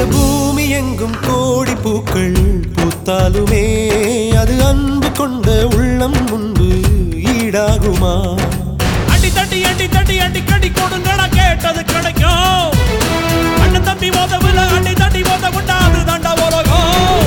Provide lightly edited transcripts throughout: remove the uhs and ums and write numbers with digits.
பூமி எங்கும் கோடி பூக்கள் பூத்தாலுமே அது அன்பு கொண்ட உள்ளம் முன்பு ஈடாகுமா? அடி தட்டி அடி தட்டி அடி கடி கொடுங்கடா கேட்டது கிடைக்கும். அண்ணன் தம்பி மோதவில்லை அடி தட்டி மோத விட்டா அது தாண்டா உலகம்.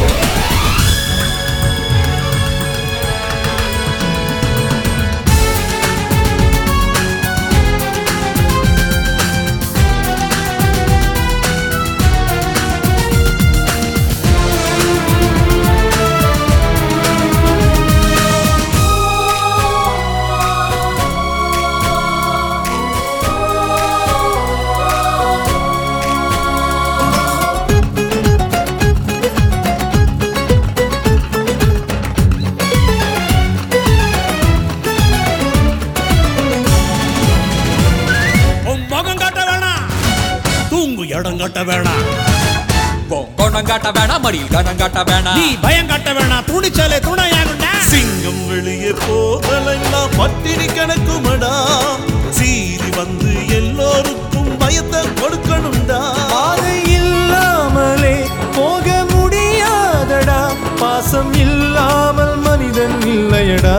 இடம் கட்ட வேணாம், கோணம் காட்ட வேணாம், மடியில் கணம் காட்ட வேணாம், நீ பயம் கட்ட வேணாம், துணிச்சலே துணையாகுண்டா. சிங்கம் வெளியே போகலாம் பட்டினி கணக்குமடா, சீறி வந்து எல்லோருக்கும் பயத்தை கொடுக்கணும்டா. பாதை இல்லாமலே போக முடியாதடா, பாசம் இல்லாமல் மனிதன் இல்லையடா.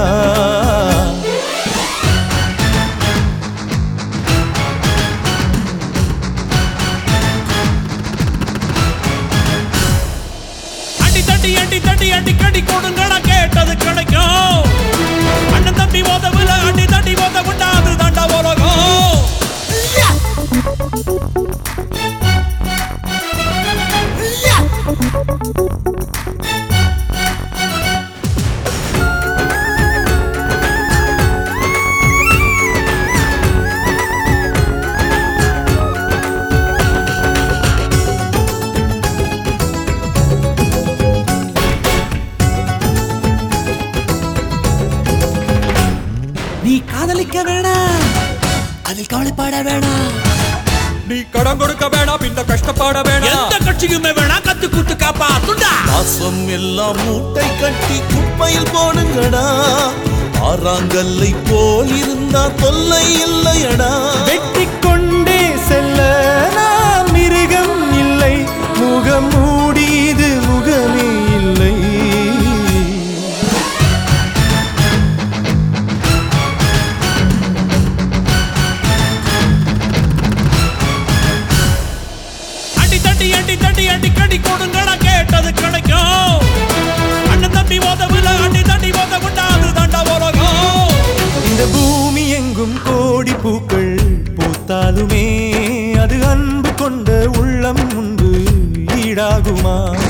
அடி தட்டி அடி கடி கொடுங்கடா கேட்டது கிடைக்கும். அண்ணன் தம்பி மோதவில்லை அடி தட்டி மோத விட்டா அது தாண்டா உலகம். நீ காதலிக்க வேணாம், அதில் கவலைப்பட வேணாம், நீ கடன் கொடுக்க வேணாம், பின்ன கஷ்டப்பட வேணாம், எந்த கட்சிக்குமே வேணாம், கத்து குத்து காப்பாத்துண்டா. பாசம் எல்லாம் மூட்டை கட்டி குப்பையில் போடுங்கடா, ஆறாங்கல்லை போல் இருந்தா தொல்லை இல்லையடா. வெட்டி கொண்டே செல்ல நாம் மிருகம் இல்லை, முகம் மூடிது முகமே இல்லை. அடி தட்டி அடி கடி கொடுங்கடா கேட்டது கிடைக்கும். அண்ணன் தம்பி மோதவில்லை அடி தட்டி மோத விட்டா அது தாண்டா உலகம். இந்த பூமி எங்கும் கோடி பூக்கள் பூத்தாலுமே அது அன்பு கொண்ட உள்ளம் முன்பு ஈடாகுமா?